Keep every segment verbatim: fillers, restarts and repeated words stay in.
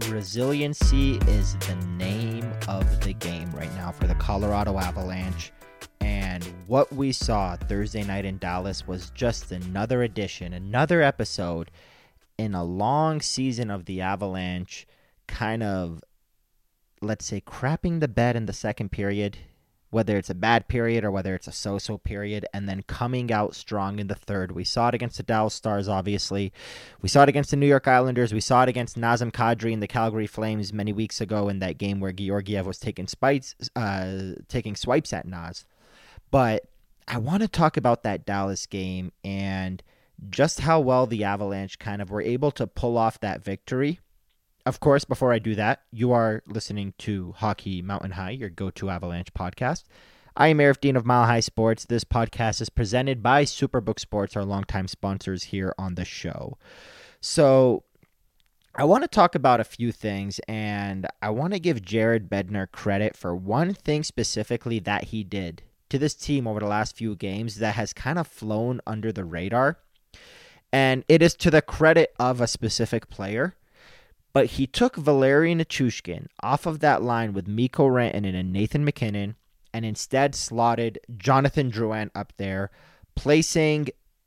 Resiliency is the name of the game right now for the Colorado Avalanche. And what we saw Thursday night in Dallas was just another edition, another episode in a long season of the Avalanche kind of, let's say, crapping the bed in the second period, whether it's a bad period or whether it's a so-so period, and then coming out strong in the third. We saw it against the Dallas Stars, obviously. We saw it against the New York Islanders. We saw it against Nazem Kadri and the Calgary Flames many weeks ago in that game where Georgiev was taking spites, uh, taking swipes at Naz. But I want to talk about that Dallas game and just how well the Avalanche kind of were able to pull off that victory. Of course, before I do that, you are listening to Hockey Mountain High, your go-to Avalanche podcast. I am Arif Dean of Mile High Sports. This podcast is presented by Superbook Sports, our longtime sponsors here on the show. So I want to talk about a few things, and I want to give Jared Bednar credit for one thing specifically that he did to this team over the last few games that has kind of flown under the radar. And it is to the credit of a specific player. But he took Valeri Nichushkin off of that line with Mikko Rantanen and Nathan MacKinnon and instead slotted Jonathan Drouin up there, placing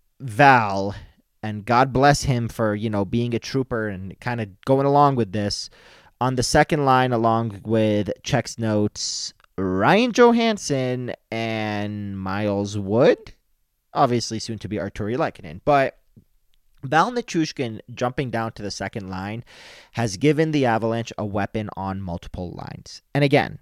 Val, and God bless him for, you know, being a trooper and kind of going along with this, on the second line along with Czech's Notes, Ryan Johansson, and Miles Wood. Obviously soon to be Artturi Lehkonen. But Val Nichushkin jumping down to the second line has given the Avalanche a weapon on multiple lines. And again,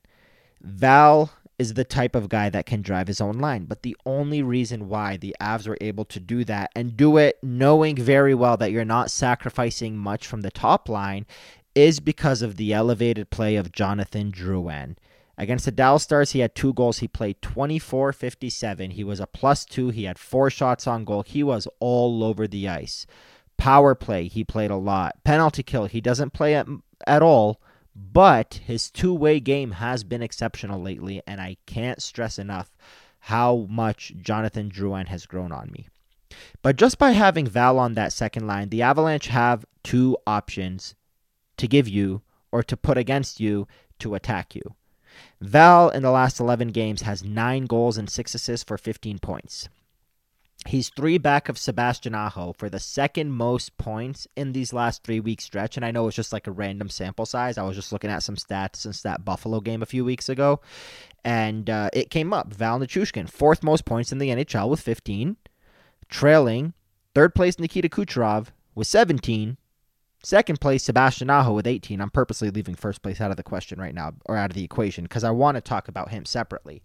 Val is the type of guy that can drive his own line. But the only reason why the Avs were able to do that and do it knowing very well that you're not sacrificing much from the top line is because of the elevated play of Jonathan Drouin. Against the Dallas Stars, he had two goals. He played twenty-four fifty-seven. He was a plus two. He had four shots on goal. He was all over the ice. Power play, he played a lot. Penalty kill, he doesn't play at, at all, but his two-way game has been exceptional lately, and I can't stress enough how much Jonathan Drouin has grown on me. But just by having Val on that second line, the Avalanche have two options to give you or to put against you to attack you. Val, in the last eleven games, has nine goals and six assists for fifteen points. He's three back of Sebastian Aho for the second most points in these last three-week stretch, and I know it's just like a random sample size. I was just looking at some stats since that Buffalo game a few weeks ago, and uh, it came up. Val Nichushkin, fourth most points in the N H L with fifteen, trailing third place Nikita Kucherov with seventeen, second place, Sebastian Aho with eighteen. I'm purposely leaving first place out of the question right now, or out of the equation, because I want to talk about him separately.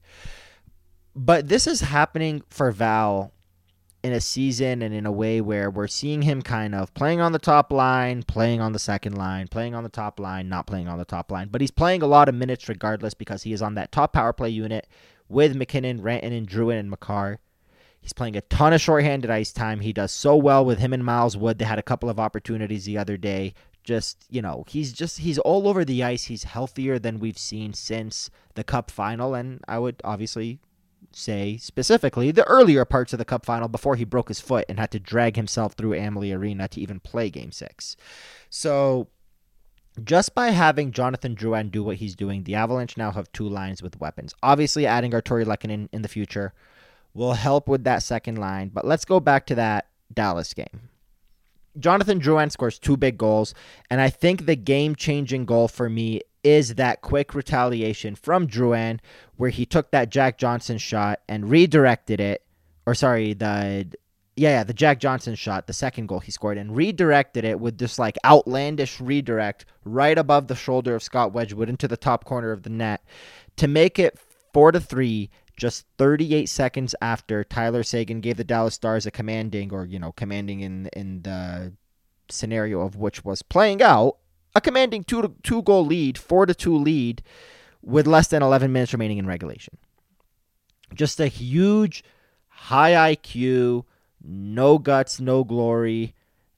But this is happening for Val in a season and in a way where we're seeing him kind of playing on the top line, playing on the second line, playing on the top line, not playing on the top line. But he's playing a lot of minutes regardless because he is on that top power play unit with MacKinnon, Rantanen, Drouin, and Makar. He's playing a ton of shorthanded ice time. He does so well with him and Miles Wood. They had a couple of opportunities the other day. Just, you know, he's just, he's all over the ice. He's healthier than we've seen since the Cup final. And I would obviously say specifically the earlier parts of the Cup final before he broke his foot and had to drag himself through Amalie Arena to even play Game six. So just by having Jonathan Drouin do what he's doing, the Avalanche now have two lines with weapons. Obviously adding Artturi Lehkonen in the future will help with that second line. But let's go back to that Dallas game. Jonathan Drouin scores two big goals, and I think the game-changing goal for me is that quick retaliation from Drouin where he took that Jack Johnson shot and redirected it, or sorry, the yeah, yeah, the Jack Johnson shot, the second goal he scored, and redirected it with this like outlandish redirect right above the shoulder of Scott Wedgwood into the top corner of the net to make it four to three. Just thirty-eight seconds after Tyler Seguin gave the Dallas Stars a commanding, or, you know, commanding in in the scenario of which was playing out, a commanding two to, two goal lead, four to two lead with less than eleven minutes remaining in regulation. Just a huge, high I Q, no guts, no glory,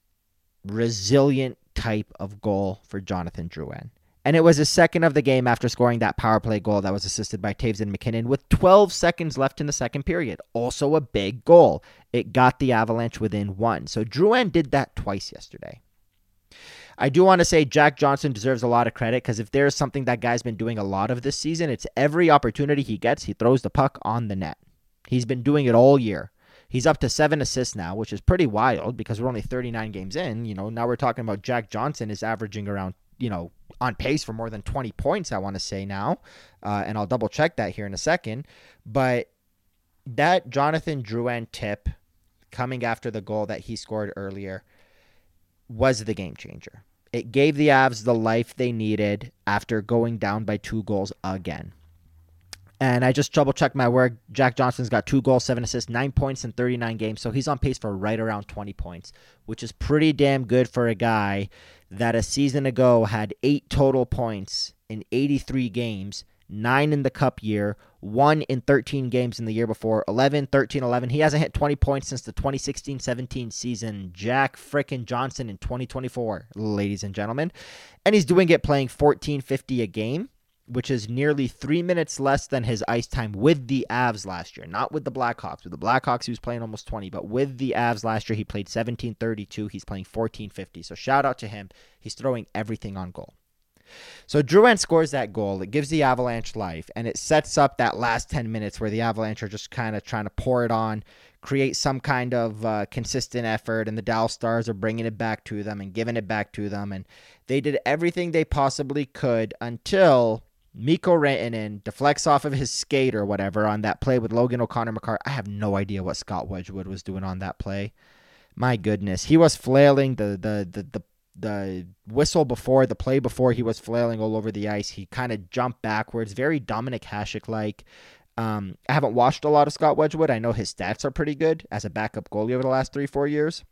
resilient type of goal for Jonathan Drouin. And it was his second of the game after scoring that power play goal that was assisted by Taves and MacKinnon with twelve seconds left in the second period. Also a big goal. It got the Avalanche within one. So Drouin did that twice yesterday. I do want to say Jack Johnson deserves a lot of credit because if there's something that guy's been doing a lot of this season, it's every opportunity he gets, he throws the puck on the net. He's been doing it all year. He's up to seven assists now, which is pretty wild because we're only thirty-nine games in. You know, now we're talking about Jack Johnson is averaging around, you know, on pace for more than twenty points, I want to say now. Uh, and I'll double check that here in a second. But that Jonathan Drouin tip coming after the goal that he scored earlier was the game changer. It gave the Avs the life they needed after going down by two goals again. And I just double checked my work. Jack Johnson's got two goals, seven assists, nine points in thirty-nine games. So he's on pace for right around twenty points, which is pretty damn good for a guy that a season ago had eight total points in eighty-three games, nine in the cup year, one in thirteen games in the year before, eleven, thirteen, eleven. He hasn't hit twenty points since the twenty sixteen seventeen season. Jack frickin' Johnson in twenty twenty-four, ladies and gentlemen. And he's doing it playing fourteen fifty a game, which is nearly three minutes less than his ice time with the Avs last year. Not with the Blackhawks. With the Blackhawks, he was playing almost twenty, but with the Avs last year, he played seventeen thirty-two. He's playing fourteen fifty. So shout out to him. He's throwing everything on goal. So Drouin scores that goal. It gives the Avalanche life, and it sets up that last ten minutes where the Avalanche are just kind of trying to pour it on, create some kind of uh, consistent effort, and the Dallas Stars are bringing it back to them and giving it back to them. And they did everything they possibly could until Mikko Rantanen deflects off of his skate or whatever on that play with Logan O'Connor-McCarr. I have no idea what Scott Wedgwood was doing on that play. My goodness. He was flailing. The the the the, the whistle before, the play before, he was flailing all over the ice. He kind of jumped backwards. Very Dominic Hasek-like. Um, I haven't watched a lot of Scott Wedgwood. I know his stats are pretty good as a backup goalie over the last three, four years.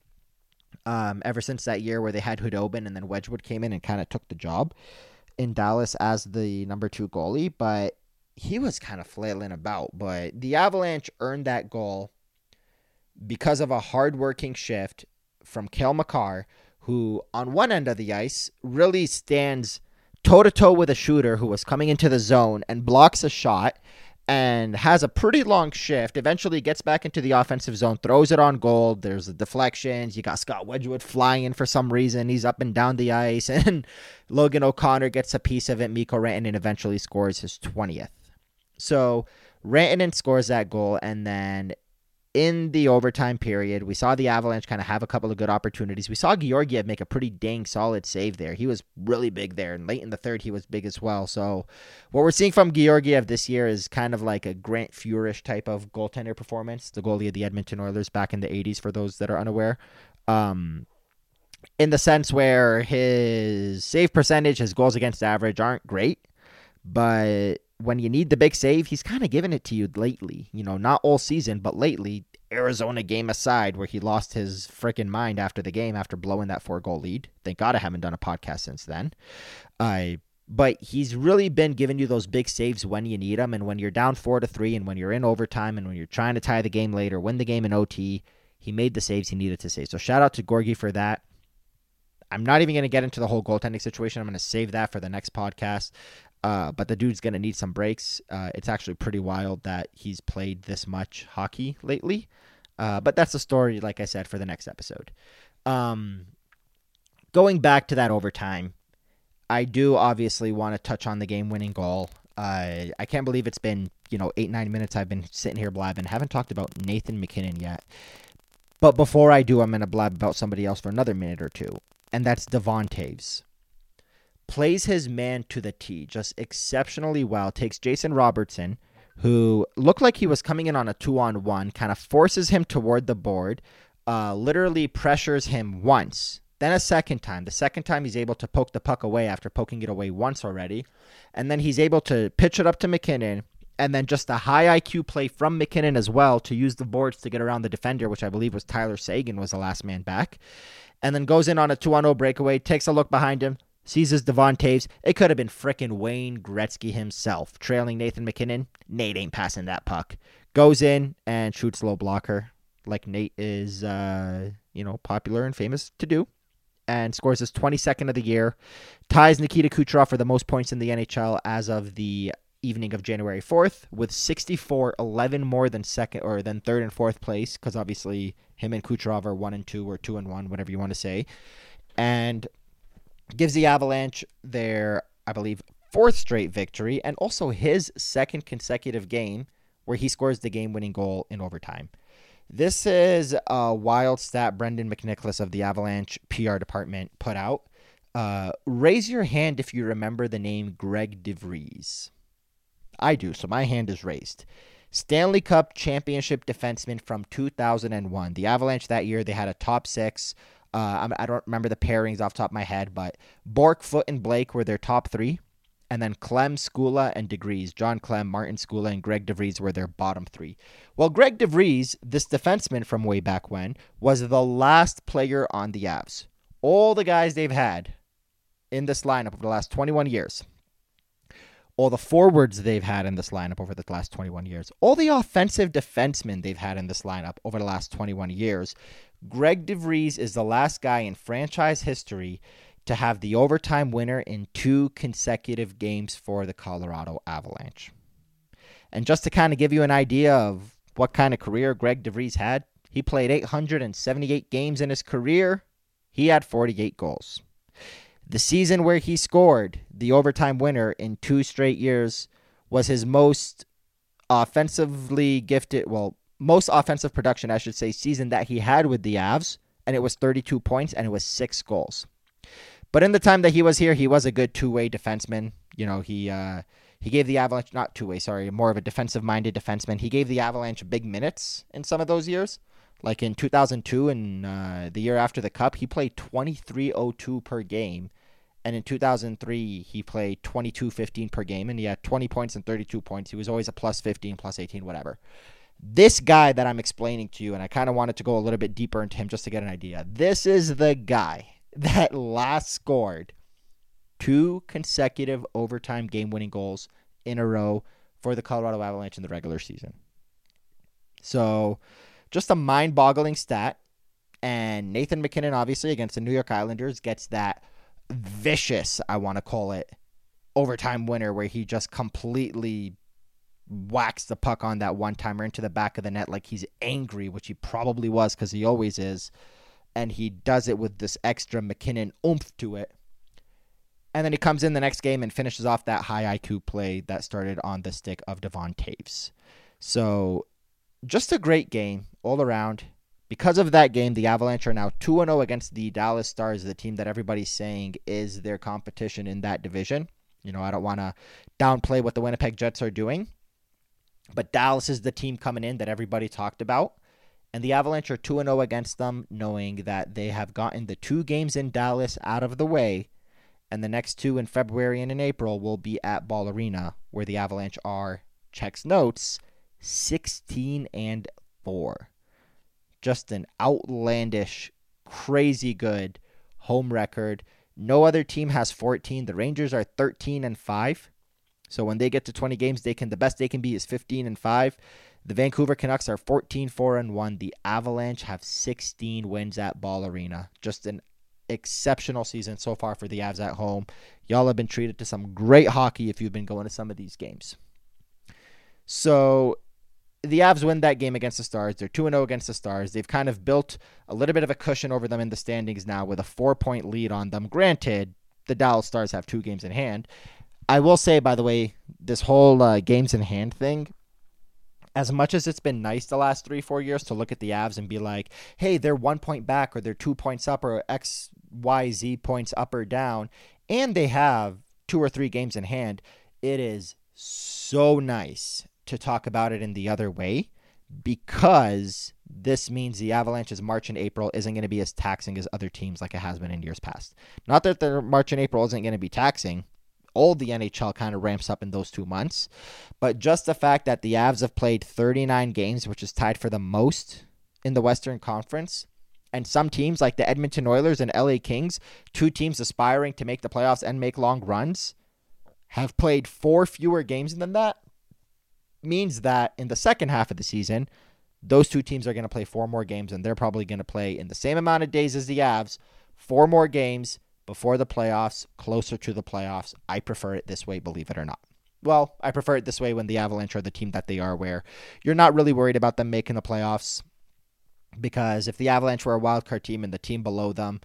Um, ever since that year where they had Khudobin and then Wedgwood came in and kind of took the job in Dallas as the number two goalie, but he was kind of flailing about. But the Avalanche earned that goal because of a hardworking shift from Cale Makar, who on one end of the ice really stands toe-to-toe with a shooter who was coming into the zone and blocks a shot and has a pretty long shift, eventually gets back into the offensive zone, throws it on goal. There's the deflections. You got Scott Wedgwood flying for some reason. He's up and down the ice, and Logan O'Connor gets a piece of it. Mikko Rantanen eventually scores his twentieth. So Rantanen scores that goal, and then in the overtime period, we saw the Avalanche kind of have a couple of good opportunities. We saw Georgiev make a pretty dang solid save there. He was really big there, and late in the third, he was big as well. So what we're seeing from Georgiev this year is kind of like a Grant Fuhrish type of goaltender performance, the goalie of the Edmonton Oilers back in the eighties, for those that are unaware. Um, in the sense where his save percentage, his goals against average aren't great, but when you need the big save, he's kind of given it to you lately. You know, not all season, but lately, Arizona game aside, where he lost his freaking mind after the game after blowing that four-goal lead. Thank God I haven't done a podcast since then. Uh, but he's really been giving you those big saves when you need them, and when you're down four to three, and when you're in overtime, and when you're trying to tie the game late or win the game in O T, he made the saves he needed to save. So shout out to Gorgie for that. I'm not even going to get into the whole goaltending situation. I'm going to save that for the next podcast. Uh, but the dude's going to need some breaks. Uh, it's actually pretty wild that he's played this much hockey lately. Uh, but that's a story, like I said, for the next episode. Um, going back to that overtime, I do obviously want to touch on the game-winning goal. Uh, I can't believe it's been, you know, eight, nine minutes I've been sitting here blabbing. Haven't talked about Nathan MacKinnon yet. But before I do, I'm going to blab about somebody else for another minute or two. And that's Devon Toews. Plays his man to the T, just exceptionally well. Takes Jason Robertson, who looked like he was coming in on a two-on-one, kind of forces him toward the board, uh, literally pressures him once, then a second time. The second time he's able to poke the puck away after poking it away once already, and then he's able to pitch it up to MacKinnon, and then just a high I Q play from MacKinnon as well to use the boards to get around the defender, which I believe was Tyler Seguin was the last man back, and then goes in on a two-on-oh breakaway, takes a look behind him, seizes Devon Toews. It could have been frickin' Wayne Gretzky himself trailing Nathan MacKinnon. Nate ain't passing that puck. Goes in and shoots low blocker like Nate is, uh, you know, popular and famous to do, and scores his twenty-second of the year. Ties Nikita Kucherov for the most points in the N H L as of the evening of January fourth with sixty-four, eleven more than second or than third and fourth place, because obviously him and Kucherov are one and two or two and one, whatever you want to say. And Gives the Avalanche their, I believe, fourth straight victory and also his second consecutive game where he scores the game-winning goal in overtime. This is a wild stat Brendan McNicholas of the Avalanche P R department put out. Uh, raise your hand if you remember the name Greg DeVries. I do, so my hand is raised. Stanley Cup championship defenseman from two thousand one. The Avalanche that year, they had a top six. Uh, I don't remember the pairings off the top of my head, but Bork, Foot, and Blake were their top three. And then Clem, Skula, and DeVries. John Clem, Martin Skula, and Greg DeVries were their bottom three. Well, Greg DeVries, this defenseman from way back when, was the last player on the Avs. All the guys they've had in this lineup over the last twenty-one years, all the forwards they've had in this lineup over the last twenty-one years, all the offensive defensemen they've had in this lineup over the last twenty-one years, Greg DeVries is the last guy in franchise history to have the overtime winner in two consecutive games for the Colorado Avalanche. And just to kind of give you an idea of what kind of career Greg DeVries had, he played eight hundred seventy-eight games in his career. He had forty-eight goals. The season where he scored the overtime winner in two straight years was his most offensively gifted, well, most offensive production, I should say, season that he had with the Avs, and it was thirty-two points, and it was six goals. But in the time that he was here, he was a good two-way defenseman. You know, he uh, he gave the Avalanche, not two-way, sorry, more of a defensive-minded defenseman. He gave the Avalanche big minutes in some of those years. Like in two thousand two and uh, the year after the Cup, he played twenty-three oh two per game. And in two thousand three, he played twenty-two fifteen per game, and he had twenty points and thirty-two points. He was always a plus fifteen, plus eighteen, whatever. This guy that I'm explaining to you, and I kind of wanted to go a little bit deeper into him just to get an idea. This is the guy that last scored two consecutive overtime game-winning goals in a row for the Colorado Avalanche in the regular season. So, just a mind-boggling stat. And Nathan MacKinnon, obviously, against the New York Islanders, gets that vicious, I want to call it, overtime winner where he just completely whacks the puck on that one-timer into the back of the net like he's angry, which he probably was because he always is. And he does it with this extra MacKinnon oomph to it. And then he comes in the next game and finishes off that high I Q play that started on the stick of Devon Toews. So just a great game all around. Because of that game, the Avalanche are now two and oh against the Dallas Stars, the team that everybody's saying is their competition in that division. You know, I don't want to downplay what the Winnipeg Jets are doing, but Dallas is the team coming in that everybody talked about. And the Avalanche are two and oh against them, knowing that they have gotten the two games in Dallas out of the way, and the next two in February and in April will be at Ball Arena, where the Avalanche are, checks notes, sixteen and four. Just an outlandish, crazy good home record. No other team has fourteen. The Rangers are thirteen and five. So when they get to twenty games, they can the best they can be is fifteen and five. The Vancouver Canucks are fourteen four and one. The Avalanche have sixteen wins at Ball Arena. Just an exceptional season so far for the Avs at home. Y'all have been treated to some great hockey if you've been going to some of these games. So the Avs win that game against the Stars. They're two and oh against the Stars. They've kind of built a little bit of a cushion over them in the standings now with a four-point lead on them. Granted, the Dallas Stars have two games in hand. I will say, by the way, this whole uh, games in hand thing, as much as it's been nice the last three, four years to look at the Avs and be like, hey, they're one point back or they're two points up or X, Y, Z points up or down, and they have two or three games in hand, it is so nice to talk about it in the other way, because this means the Avalanche's March and April isn't going to be as taxing as other teams like it has been in years past. Not that their March and April isn't going to be taxing. All the N H L kind of ramps up in those two months. But just the fact that the Avs have played thirty-nine games, which is tied for the most in the Western Conference, and some teams like the Edmonton Oilers and L A Kings, two teams aspiring to make the playoffs and make long runs, have played four fewer games than that, means that in the second half of the season, those two teams are going to play four more games, and they're probably going to play in the same amount of days as the Avs, four more games before the playoffs, closer to the playoffs. I prefer it this way, believe it or not. Well, I prefer it this way when the Avalanche are the team that they are, where you're not really worried about them making the playoffs, because if the Avalanche were a wildcard team and the team below them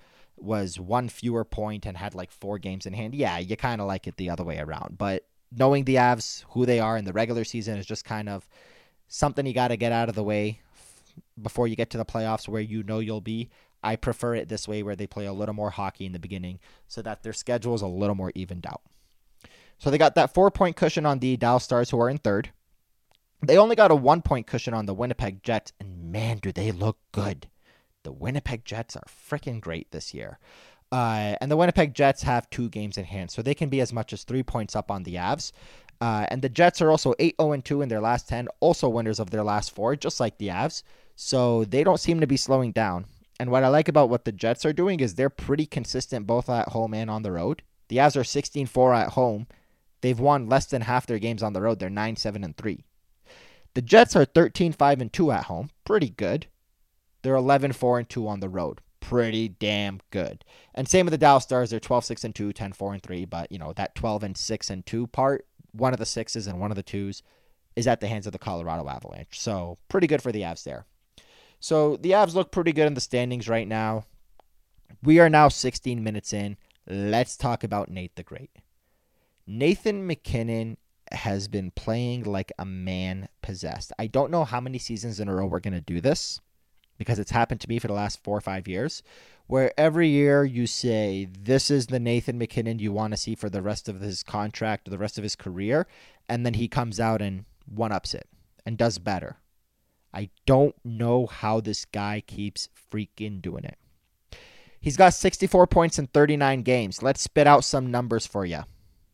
was one fewer point and had like four games in hand, yeah, you kind of like it the other way around. But knowing the Avs, who they are in the regular season, is just kind of something you got to get out of the way before you get to the playoffs where you know you'll be. I prefer it this way where they play a little more hockey in the beginning so that their schedule is a little more evened out. So they got that four-point cushion on the Dallas Stars, who are in third. They only got a one-point cushion on the Winnipeg Jets, and man, do they look good. The Winnipeg Jets are freaking great this year. Uh, and the Winnipeg Jets have two games in hand, so they can be as much as three points up on the Avs. Uh, and the Jets are also eight oh two in their last ten, also winners of their last four, just like the Avs. So they don't seem to be slowing down. And what I like about what the Jets are doing is they're pretty consistent both at home and on the road. The Avs are sixteen four at home. They've won less than half their games on the road. They're nine seven and three. The Jets are thirteen five and two at home. Pretty good. They're eleven four and two on the road. Pretty damn good. And same with the Dallas Stars. They're twelve six and two, ten four and three. But, you know, that twelve and six and two part, one of the sixes and one of the twos, is at the hands of the Colorado Avalanche. So pretty good for the Avs there. So the Avs look pretty good in the standings right now. We are now sixteen minutes in. Let's talk about Nate the Great. Nathan MacKinnon has been playing like a man possessed. I don't know how many seasons in a row we're going to do this because it's happened to me for the last four or five years, where every year you say, this is the Nathan MacKinnon you want to see for the rest of his contract or the rest of his career, and then he comes out and one-ups it and does better. I don't know how this guy keeps freaking doing it. He's got sixty-four points in thirty-nine games. Let's spit out some numbers for you.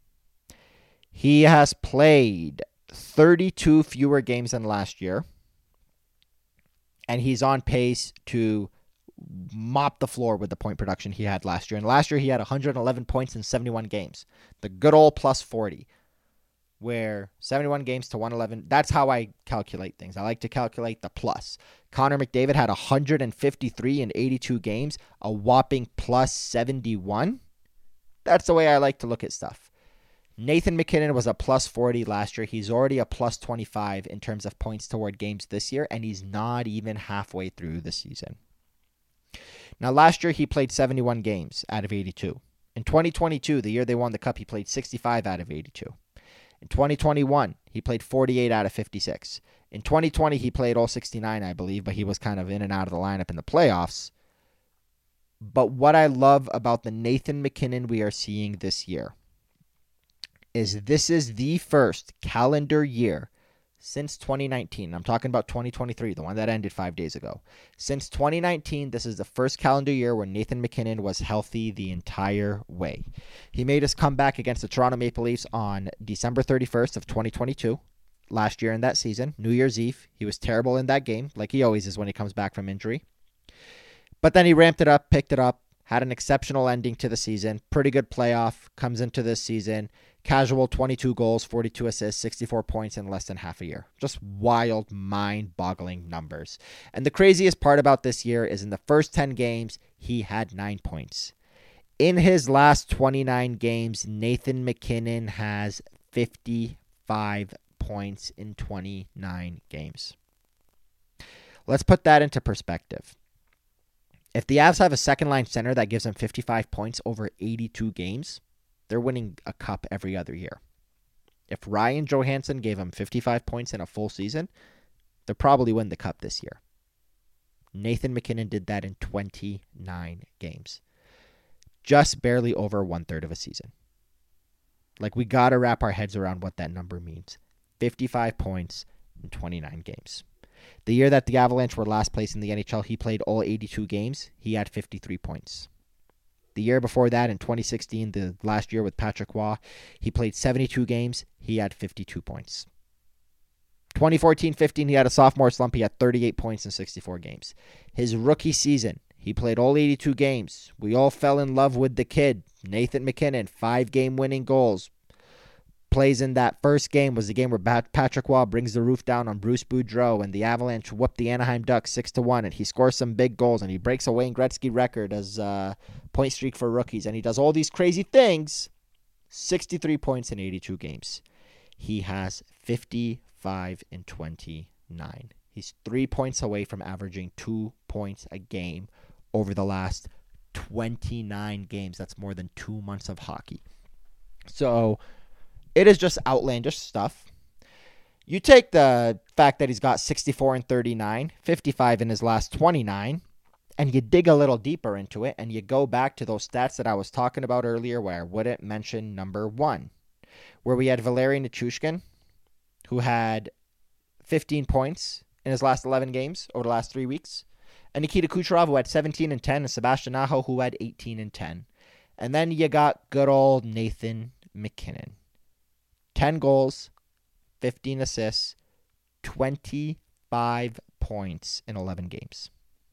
He has played thirty-two fewer games than last year, and he's on pace to mop the floor with the point production he had last year. And last year he had one hundred eleven points in seventy-one games. The good old plus forty. Where seventy-one games to one eleven, that's how I calculate things. I like to calculate the plus. Connor McDavid had one hundred fifty-three in eighty-two games, a whopping plus seventy-one. That's the way I like to look at stuff. Nathan MacKinnon was a plus forty last year. He's already a plus twenty-five in terms of points toward games this year, and he's not even halfway through the season. Now, last year he played seventy-one games out of eighty-two. In twenty twenty-two, the year they won the Cup, he played sixty-five out of eighty-two. In twenty twenty-one, he played forty-eight out of fifty-six. In twenty twenty, he played all sixty-nine, I believe, but he was kind of in and out of the lineup in the playoffs. But what I love about the Nathan MacKinnon we are seeing this year is this is the first calendar year since twenty nineteen. I'm talking about twenty twenty-three, the one that ended five days ago. Since twenty nineteen, this is the first calendar year where Nathan MacKinnon was healthy the entire way. He made his comeback against the Toronto Maple Leafs on December thirty-first of twenty twenty-two. Last year in that season, New Year's Eve. He was terrible in that game, like he always is when he comes back from injury. But then he ramped it up, picked it up, had an exceptional ending to the season. Pretty good playoff, comes into this season. Casual twenty-two goals, forty-two assists, sixty-four points in less than half a year. Just wild, mind-boggling numbers. And the craziest part about this year is in the first ten games, he had nine points. In his last twenty-nine games, Nathan MacKinnon has fifty-five points in twenty-nine games. Let's put that into perspective. If the Avs have a second-line center that gives them fifty-five points over eighty-two games, they're winning a cup every other year. If Ryan Johansson gave them fifty-five points in a full season, they'll probably win the cup this year. Nathan MacKinnon did that in twenty-nine games. Just barely over one-third of a season. Like, we got to wrap our heads around what that number means. fifty-five points in twenty-nine games. The year that the Avalanche were last place in the N H L, he played all eighty-two games. He had fifty-three points. The year before that, in twenty sixteen, the last year with Patrick Waugh, he played seventy-two games. He had fifty-two points. twenty fourteen fifteen, he had a sophomore slump. He had thirty-eight points in sixty-four games. His rookie season, he played all eighty-two games. We all fell in love with the kid, Nathan MacKinnon, five-game winning goals. Plays in that first game was the game where Patrick Waugh brings the roof down on Bruce Boudreau, and the Avalanche whoop the Anaheim Ducks six to one, and he scores some big goals, and he breaks a Wayne Gretzky record as a point streak for rookies, and he does all these crazy things. sixty-three points in eighty-two games. He has fifty-five in twenty-nine. He's three points away from averaging two points a game over the last twenty-nine games. That's more than two months of hockey. So it is just outlandish stuff. You take the fact that he's got sixty-four and thirty-nine, fifty-five in his last twenty-nine, and you dig a little deeper into it, and you go back to those stats that I was talking about earlier where I wouldn't mention number one, where we had Valeri Nichushkin, who had fifteen points in his last eleven games over the last three weeks, and Nikita Kucherov, who had seventeen and ten, and Sebastian Aho, who had eighteen and ten. And then you got good old Nathan MacKinnon. ten goals, fifteen assists, twenty-five points in eleven games.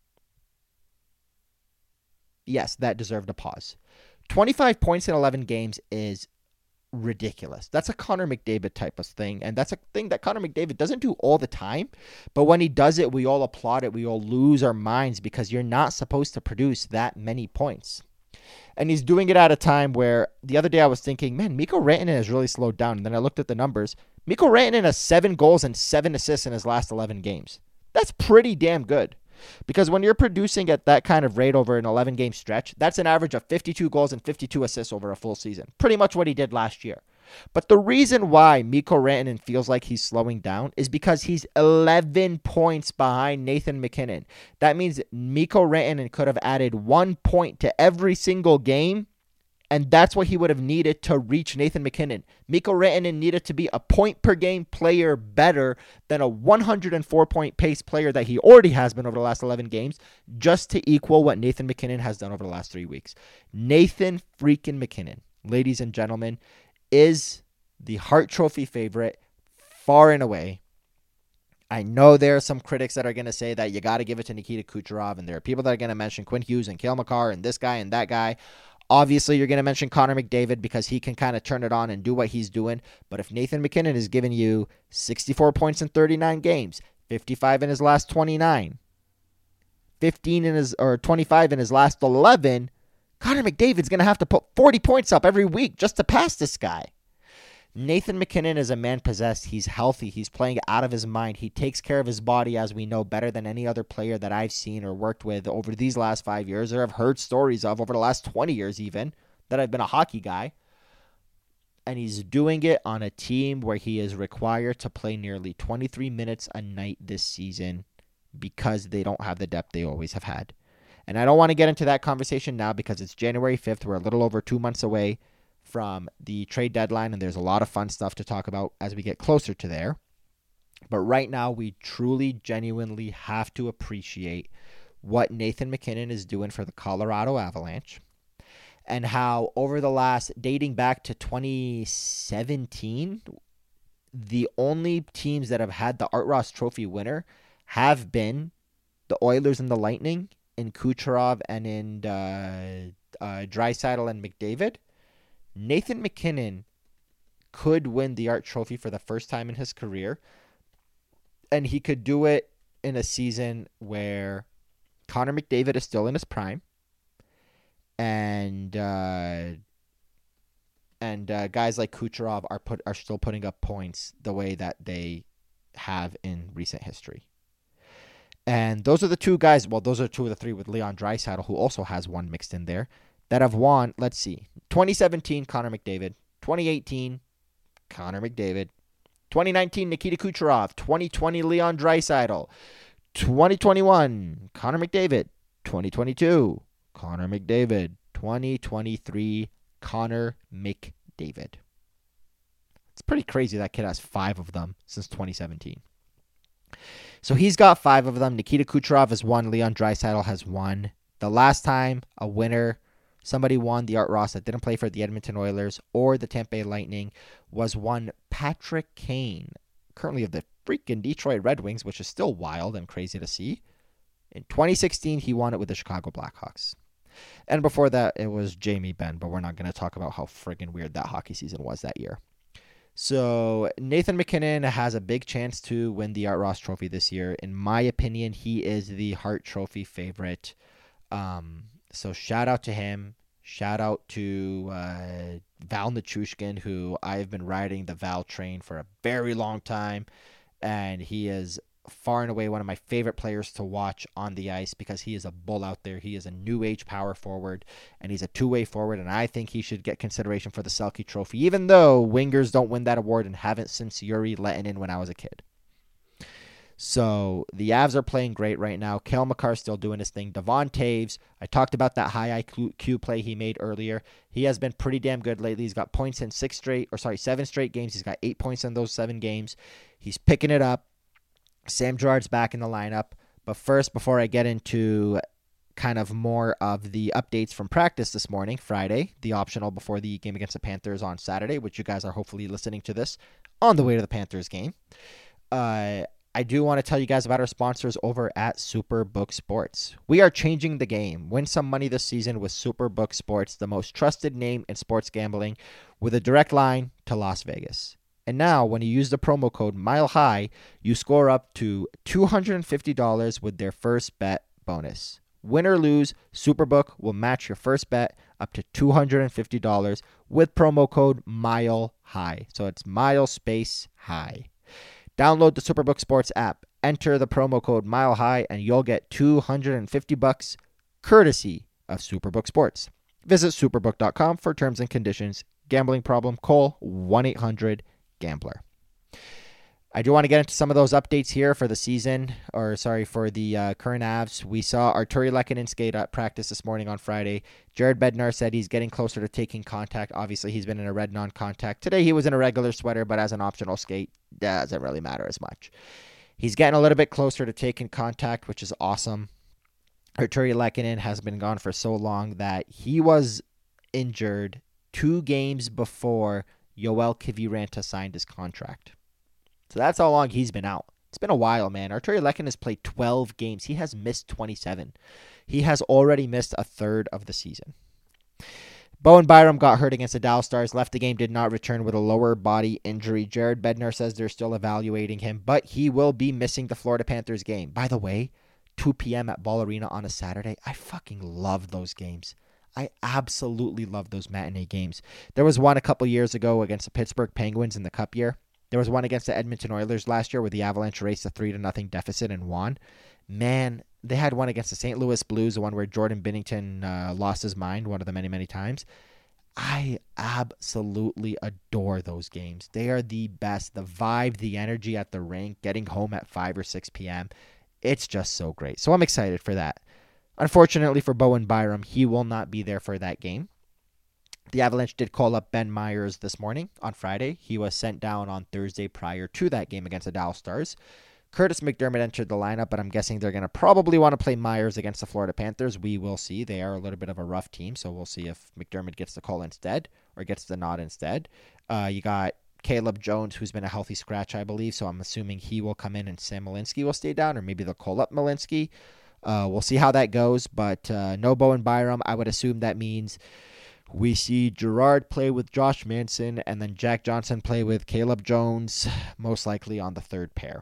Yes, that deserved a pause. twenty-five points in eleven games is ridiculous. That's a Connor McDavid type of thing, and that's a thing that Connor McDavid doesn't do all the time, but when he does it, we all applaud it. We all lose our minds because you're not supposed to produce that many points. And he's doing it at a time where the other day I was thinking, man, Mikko Rantanen has really slowed down. And then I looked at the numbers. Mikko Rantanen has seven goals and seven assists in his last eleven games. That's pretty damn good. Because when you're producing at that kind of rate over an eleven-game stretch, that's an average of fifty-two goals and fifty-two assists over a full season. Pretty much what he did last year. But the reason why Mikko Rantanen feels like he's slowing down is because he's eleven points behind Nathan MacKinnon. That means Mikko Rantanen could have added one point to every single game, and that's what he would have needed to reach Nathan MacKinnon. Mikko Rantanen needed to be a point-per-game player better than a one hundred four point pace player that he already has been over the last eleven games just to equal what Nathan MacKinnon has done over the last three weeks. Nathan freaking MacKinnon, ladies and gentlemen, is the Hart Trophy favorite far and away. I know there are some critics that are going to say that you got to give it to Nikita Kucherov, and there are people that are going to mention Quinn Hughes and Cale Makar and this guy and that guy. Obviously, you're going to mention Connor McDavid because he can kind of turn it on and do what he's doing. But if Nathan MacKinnon is giving you sixty-four points in thirty-nine games, fifty-five in his last twenty-nine, fifteen in his or twenty-five in his last eleven, Connor McDavid's going to have to put forty points up every week just to pass this guy. Nathan MacKinnon is a man possessed. He's healthy. He's playing out of his mind. He takes care of his body, as we know, better than any other player that I've seen or worked with over these last five years or have heard stories of over the last twenty years even that I've been a hockey guy. And he's doing it on a team where he is required to play nearly twenty-three minutes a night this season because they don't have the depth they always have had. And I don't want to get into that conversation now because it's January fifth. We're a little over two months away from the trade deadline, and there's a lot of fun stuff to talk about as we get closer to there. But right now, we truly, genuinely have to appreciate what Nathan MacKinnon is doing for the Colorado Avalanche and how over the last, dating back to twenty seventeen, the only teams that have had the Art Ross Trophy winner have been the Oilers and the Lightning in Kucherov and in uh, uh, Draisaitl and McDavid. Nathan MacKinnon could win the Art Trophy for the first time in his career, and he could do it in a season where Connor McDavid is still in his prime, and uh, and uh, guys like Kucherov are put are still putting up points the way that they have in recent history. And those are the two guys, well, those are two of the three with Leon Draisaitl, who also has one mixed in there, that have won, let's see, twenty seventeen, Connor McDavid, twenty eighteen, Connor McDavid, twenty nineteen, Nikita Kucherov, twenty twenty, Leon Draisaitl, twenty twenty-one, Connor McDavid, twenty twenty-two, Connor McDavid, twenty twenty-three, Connor McDavid. It's pretty crazy that kid has five of them since twenty seventeen. So he's got five of them. Nikita Kucherov has won. Leon Draisaitl has won. The last time a winner, somebody won the Art Ross that didn't play for the Edmonton Oilers or the Tampa Bay Lightning, was one Patrick Kane, currently of the freaking Detroit Red Wings, which is still wild and crazy to see. In twenty sixteen, he won it with the Chicago Blackhawks. And before that, it was Jamie Benn, but we're not going to talk about how friggin' weird that hockey season was that year. So Nathan MacKinnon has a big chance to win the Art Ross Trophy this year. In my opinion, he is the Hart Trophy favorite. Um, so shout out to him. Shout out to uh, Val Nichushkin, who I've been riding the Val train for a very long time. And he is far and away one of my favorite players to watch on the ice because he is a bull out there. He is a new age power forward, and he's a two-way forward, and I think he should get consideration for the Selke Trophy, even though wingers don't win that award and haven't since Yuri Lehtinen when I was a kid. So the Avs are playing great right now. Cale Makar still doing his thing. Devon Toews, I talked about that high I Q play he made earlier. He has been pretty damn good lately. He's got points in six straight, or sorry, seven straight games. He's got eight points in those seven games. He's picking it up. Sam Girard's back in the lineup. But first, before I get into kind of more of the updates from practice this morning, Friday, the optional before the game against the Panthers on Saturday, which you guys are hopefully listening to this on the way to the Panthers game. Uh, I do want to tell you guys about our sponsors over at Superbook Sports. We are changing the game. Win some money this season with Superbook Sports, the most trusted name in sports gambling, with a direct line to Las Vegas. And now, when you use the promo code MILEHIGH, you score up to two hundred fifty dollars with their first bet bonus. Win or lose, Superbook will match your first bet up to two hundred fifty dollars with promo code MILEHIGH. So it's mile space high. Download the Superbook Sports app, enter the promo code MILEHIGH, and you'll get two hundred fifty bucks courtesy of Superbook Sports. Visit superbook dot com for terms and conditions. Gambling problem? Call one eight hundred gambler. I do want to get into some of those updates here for the season, or sorry, for the uh, current Avs. We saw Artturi Lehkonen skate at practice this morning on Friday. Jared Bednar said he's getting closer to taking contact. Obviously, he's been in a red non-contact. Today, he was in a regular sweater, but as an optional skate, doesn't really matter as much. He's getting a little bit closer to taking contact, which is awesome. Artturi Lehkonen has been gone for so long that he was injured two games before Yoel Kiviranta signed his contract. So that's how long he's been out. It's been a while, man. Artturi Lehkonen has played twelve games. He has missed twenty-seven. He has already missed a third of the season. Bowen Byram got hurt against the Dallas Stars, left the game, did not return with a lower body injury. Jared Bednar says they're still evaluating him, but he will be missing the Florida Panthers game. By the way, two p.m. at Ball Arena on a Saturday. I fucking love those games. I absolutely love those matinee games. There was one a couple years ago against the Pittsburgh Penguins in the Cup year. There was one against the Edmonton Oilers last year where the Avalanche raced a three to nothing deficit and won. Man, they had one against the Saint Louis Blues, the one where Jordan Binnington uh, lost his mind one of the many, many times. I absolutely adore those games. They are the best. The vibe, the energy at the rink, getting home at five or six p.m. It's just so great. So I'm excited for that. Unfortunately for Bowen Byram, he will not be there for that game. The Avalanche did call up Ben Myers this morning on Friday. He was sent down on Thursday prior to that game against the Dallas Stars. Curtis McDermott entered the lineup, but I'm guessing they're going to probably want to play Myers against the Florida Panthers. We will see. They are a little bit of a rough team, so we'll see if McDermott gets the call instead or gets the nod instead. Uh, you got Caleb Jones, who's been a healthy scratch, I believe, so I'm assuming he will come in and Sam Malinsky will stay down, or maybe they'll call up Malinsky. Uh, we'll see how that goes, but uh, no Bowen Byram. I would assume that means we see Girard play with Josh Manson and then Jack Johnson play with Caleb Jones, most likely on the third pair.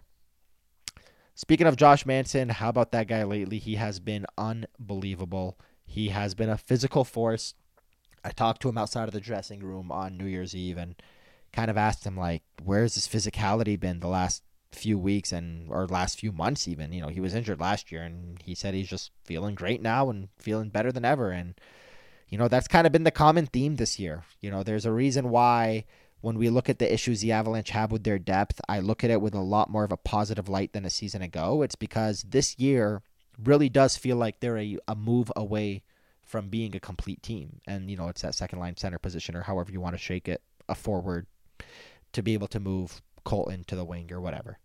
Speaking of Josh Manson, how about that guy lately? He has been unbelievable. He has been a physical force. I talked to him outside of the dressing room on New Year's Eve and kind of asked him, like, where's his physicality been the last few weeks and or last few months even? You know, he was injured last year, and he said he's just feeling great now and feeling better than ever. And you know, that's kind of been the common theme this year. You know, there's a reason why when we look at the issues the Avalanche have with their depth, I look at it with a lot more of a positive light than a season ago. It's because this year really does feel like they're a, a move away from being a complete team. And, you know, it's that second line center position or however you want to shake it, a forward to be able to move Colton to the wing or whatever.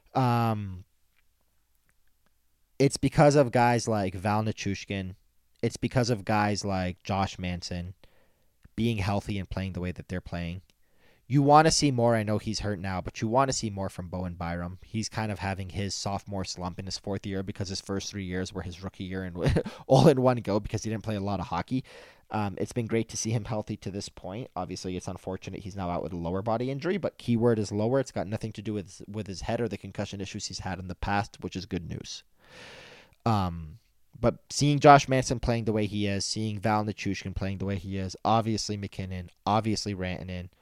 Um, it's because of guys like Val Nichushkin. It's because of guys like Josh Manson being healthy and playing the way that they're playing. You want to see more. I know he's hurt now, but you want to see more from Bowen Byram. He's kind of having his sophomore slump in his fourth year because his first three years were his rookie year and all in one go because he didn't play a lot of hockey. Um, it's been great to see him healthy to this point. Obviously, it's unfortunate he's now out with a lower body injury, but keyword is lower. It's got nothing to do with, with his head or the concussion issues he's had in the past, which is good news. Um... But seeing Josh Manson playing the way he is, seeing Val Nichushkin playing the way he is, obviously McKinnon, obviously Rantanen,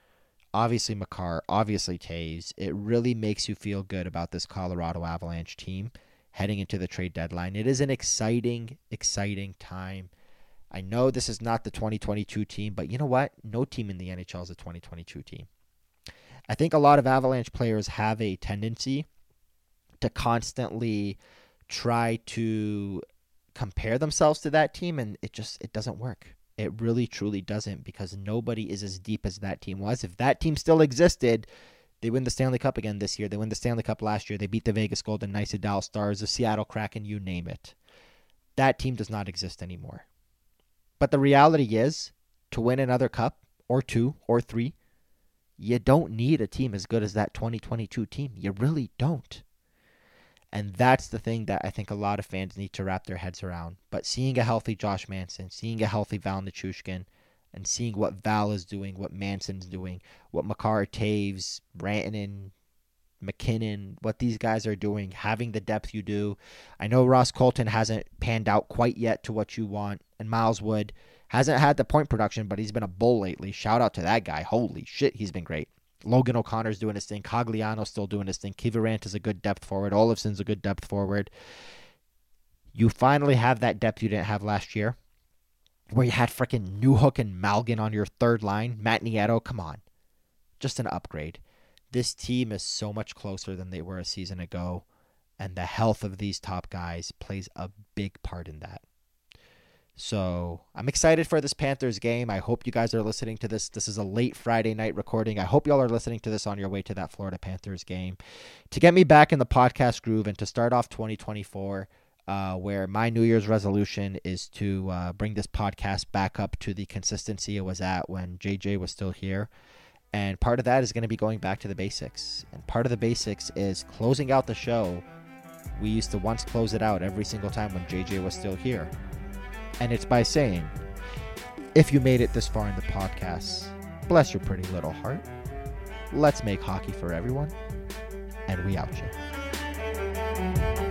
obviously Makar, obviously Taves. It really makes you feel good about this Colorado Avalanche team heading into the trade deadline. It is an exciting, exciting time. I know this is not the twenty twenty-two team, but you know what? No team in the N H L is a twenty twenty-two team. I think a lot of Avalanche players have a tendency to constantly try to compare themselves to that team, and it just it doesn't work. It really, truly doesn't, because nobody is as deep as that team was. If that team still existed, they win the Stanley Cup again this year. They win the Stanley Cup last year. They beat the Vegas Golden Knights, the Dallas Stars, the Seattle Kraken, you name it. That team does not exist anymore. But the reality is, to win another cup, or two, or three, you don't need a team as good as that twenty twenty-two team. You really don't. And that's the thing that I think a lot of fans need to wrap their heads around. But seeing a healthy Josh Manson, seeing a healthy Val Nichushkin, and seeing what Val is doing, what Manson's doing, what Makar, Taves, Rantanen, McKinnon, what these guys are doing, having the depth you do. I know Ross Colton hasn't panned out quite yet to what you want, and Miles Wood hasn't had the point production, but he's been a bull lately. Shout out to that guy. Holy shit, he's been great. Logan O'Connor's doing his thing. Cogliano's still doing his thing. Kivirant is a good depth forward. Olofsson's a good depth forward. You finally have that depth you didn't have last year, where you had freaking Newhook and Malgin on your third line. Matt Nieto, come on. Just an upgrade. This team is so much closer than they were a season ago, and the health of these top guys plays a big part in that. So I'm excited for this Panthers game. I hope you guys are listening to this. This is a late Friday night recording. I hope y'all are listening to this on your way to that Florida Panthers game. To get me back in the podcast groove and to start off twenty twenty-four, uh, where my New Year's resolution is to uh, bring this podcast back up to the consistency it was at when J J was still here. And part of that is going to be going back to the basics. And part of the basics is closing out the show. We used to once close it out every single time when J J was still here. And it's by saying, if you made it this far in the podcast, bless your pretty little heart. Let's make hockey for everyone. And we out you.